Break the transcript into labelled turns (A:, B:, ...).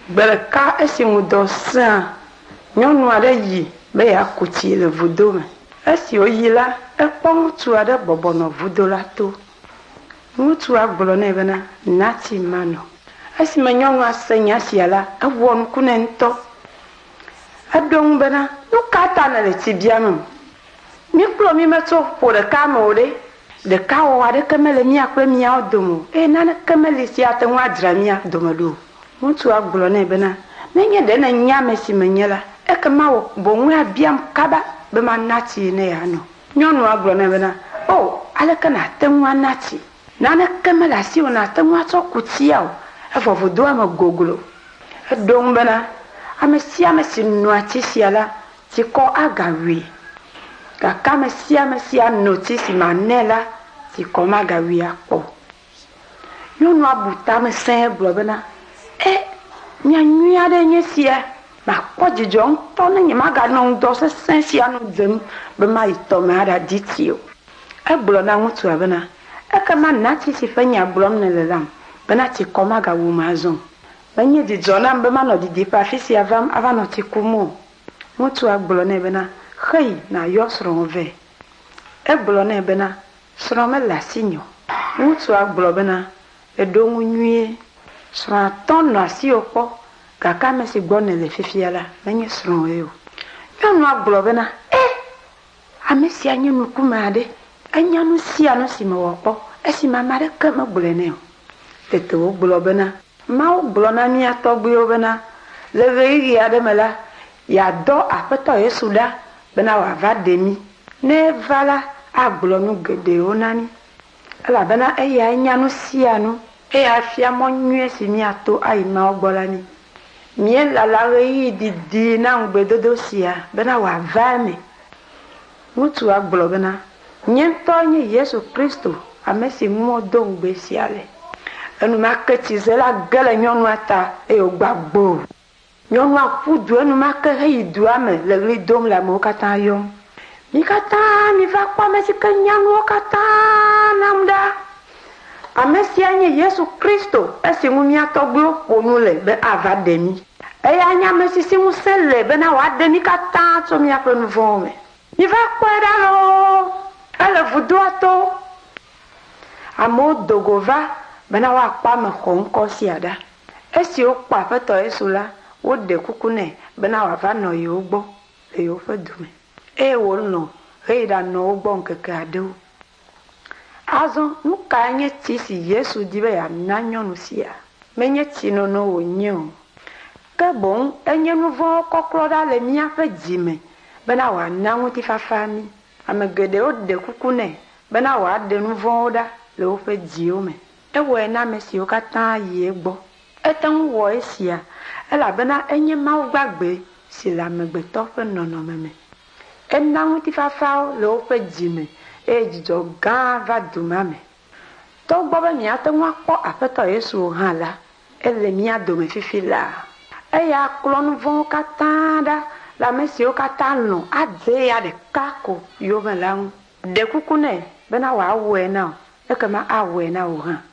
A: Belka esi ŋudɔ sẽa nyɔnu aɖe yi be yeaku tsi le vudo me. Esi woyi la, ekpɔ ŋutsu aɖe bɔbɔnɔ vudo la to. Ŋutsua gblɔ nɛ bena nati manɔ. Esime nyɔnua se nya sia la, ewɔ ŋku nɛ ŋutɔ. Eɖo ŋu bena nu ka ta nèle tsi biam? Mi kplɔ mi metso ƒo ɖeka me o ɖe. Ɖeka wɔwɔ aɖeke mele mía kple míawo dome o. Eye naneke meli si ate ŋu adzra mía dome ɖo. Ŋutsua gblɔ nɛ bena nenye ɖe ne nya ame si menye la, ekema boŋu abiam kaba be manati ne yeanɔ. Nyɔnua gblɔ nɛ bena o, aleke nate ŋu anati? Naneke mele asiwò nate ŋu atsɔ ku tsia o. Evɔ vudoa me goglo. Eɖo ŋu bena ame sia ame si noa tsi sia la, tsikɔ agawui. Gake ame sia ame si ano tsi si manɛ la, tsikɔ magawui akpɔ. Nyɔnua bu tame sẽe gblɔ bena nya nyui aɖe nye sia. Makpɔ dzidzɔ ŋutɔ ne nye maganɔ ŋdɔ sesẽ sia nu dzem be mayi tɔme aɖadi tsi o. Egblɔ na ŋutsua bena ekema nati si ƒe nya gblɔm nele lam bena tsikɔ magawum azɔ. Menye dzidzɔ nam be manɔ didiƒe afi sia vam ava nɔ tsi kum o. Ŋutsua gblɔ nɛ bena xei nayɔ srɔ̃ vɛ. Egblɔ nɛ bena srɔ̃ mele asi nyɔ. Ŋutsua gblɔ bena eɖo ŋu nyuie. Srɔ̃a tɔ nɔ asiwò kpɔ, gake ame si gbɔ nele fifia la menye srɔ̃ ye o. Nyɔnua gblɔ bena ame sia nye nukume aɖe. Enya nu sia nu si mewɔ kpɔ esime ame aɖeke megblɔe nɛ o. Tete wogblɔ bena Mawu gblɔ na mía tɔgbuiwo bena le ɣeyiɣi aɖe me la, yeadɔ Aƒetɔ Yesu ɖa bena wòava ɖe mí. Ne eva la, agblɔ nu geɖewo na mí. Elabena eya enya nu sia nu. Eya afia mɔ nyuie si míato ayi Mawu gbɔ la mí. Míelala ɣeyiɣi didi na ŋugbedodo sia bena wòava eme. Ŋutsua gblɔ bena nye ŋutɔ nye Yesu Kristo ame si ŋu do ŋugbe sia le. Enumake tsize la ge le nyɔnua ta eye wògba gbo. Nyɔnua ƒu du enumake heyi dua me le ɣli dom le amewo katã yɔm. Mi katã miva kpɔ ame si ke nya nuwo katã nam ɖa. Ame sia nye Yesu Kristo esi ŋu mía tɔgbuiwo ƒo nu le be ava ɖe mí. Eya nye ame si ŋusẽ le bena wòaɖe mí katã tso míaƒe nu vɔ̃wo me. Miva kpɔe ɖa loo. Ele vudoa to. Amewo dogo va bena woakpɔ ame xɔŋkɔ sia ɖa. Esi wokpɔ Aƒetɔ Yesu la, woɖe kuku nɛ bena wòava nɔ yewo gbɔ le yewoƒe dume. Eye wònɔ heyi ɖanɔ wo gbɔ ŋkeke aɖewo. Azɔ nu ka nye tsi si Yesu di be yeana nyɔnu sia? Menye tsinono wònye o. Ke boŋ enye nu vɔ̃wo kɔklɔ ɖa le míaƒe dzime bena wòana ŋutifafa mí. Ame geɖewo ɖe kuku nɛ bena wòaɖe nu vɔ̃wo ɖa le woƒe dziwo me. Ewɔe na ame siwo katã yi egbɔ. Ete ŋu wɔ esia elabena enye Mawu gbagbe si le amegbetɔ ƒe nɔnɔme me. Ena ŋutifafawo le woƒe dzime eye dzidzɔ gã va du ma me. Togbɔ be míate ŋu akpɔ Aƒetɔ Yesu hã la, ele mía dome fifi la. Eya klɔ nu vɔ̃wo katã ɖa le ame siwo katã lɔ̃ adze ya ɖeka ko yome la ŋu. Ɖe kuku nɛ bena wòawɔe na o, ekema awɔe na wò hã.